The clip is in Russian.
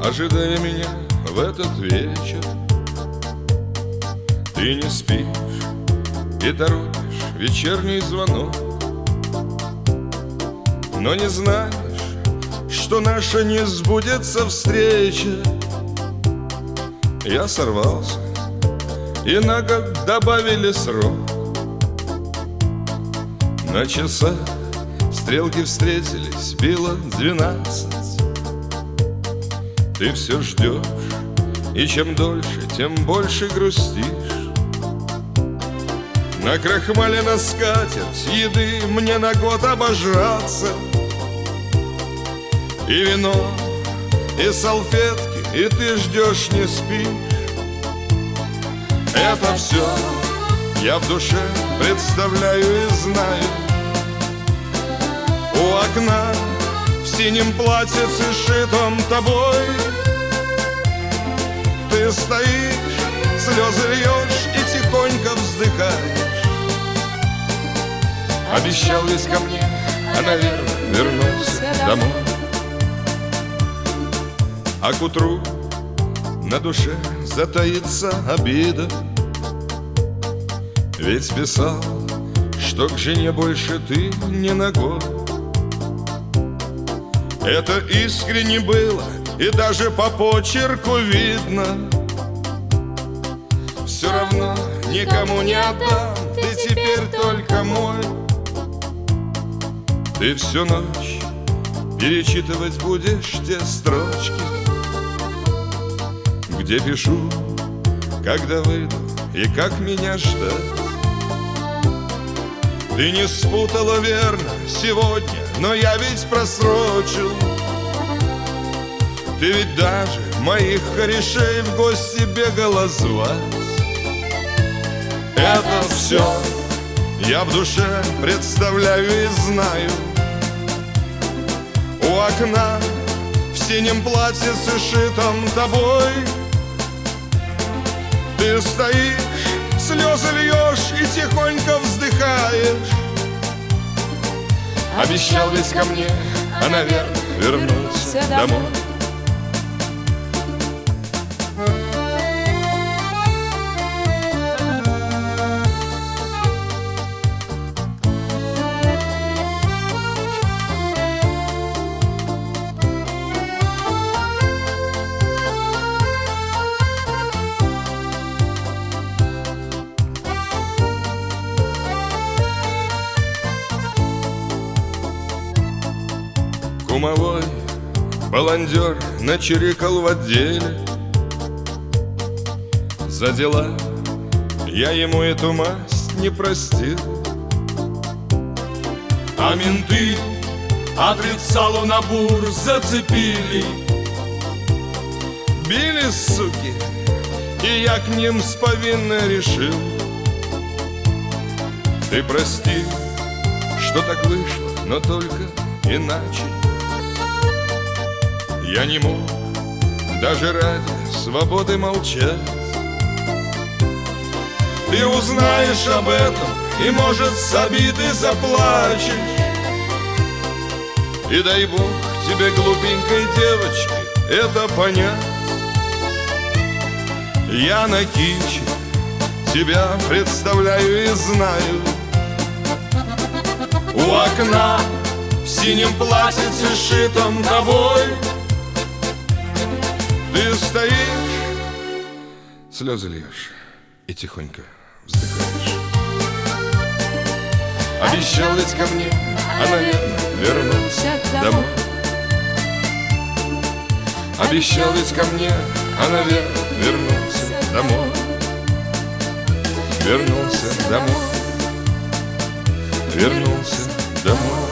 ожидая меня в этот вечер. Ты не спишь и торопишь вечерний звонок, но не знаешь, что наша не сбудется встреча. Я сорвался, и на год добавили срок. На часах стрелки встретились, било 12. Ты все ждешь, и чем дольше, тем больше грустишь. Накрахмалена скатерть, еды мне на год обожраться. И вино, и салфетки, и ты ждешь, не спишь. Это все я в душе представляю и знаю. У окна в синем платьице, шитом тобой, ты стоишь, слезы льешь и тихонько вздыхаешь. Обещал ведь ко мне, а, наверное, вернулся домой. А к утру на душе затаится обида, ведь писал, что к жене больше ты не ногой. Это искренне было, и даже по почерку видно. Все равно никому не отдам, ты теперь только мой. Ты всю ночь перечитывать будешь те строчки, где пишу, когда выйду и как меня ждать. Ты не спутала верно сегодня, но я ведь просрочил. Ты ведь даже моих корешей в гости бегала звать. Это все я в душе представляю и знаю. У окна в синем платьице, шитом тобой, ты стоишь, слезы льешь и тихонько вздыхаешь. Обещал ведь ко мне, а, наверное, вернулся домой. Кумовой баландер начирикал в отделе. За дела я ему эту масть не простил. А менты отрицалу на бур зацепили. Били, суки, и я к ним с повинной решил. Ты прости, что так вышло, но только иначе. Я не мог даже ради свободы молчать. Ты узнаешь об этом и, может, с обиды заплачешь. И дай Бог тебе, глупенькой девочке, это понять. Я на киче тебя представляю и знаю. У окна в синем платьице, шитом тобой, ты стоишь, слезы льешь и тихонько вздыхаешь. Обещал ведь ко мне, а, наверное, вернулся домой. Обещал ведь ко мне, а, наверное, вернулся домой. Вернулся домой. Вернулся домой.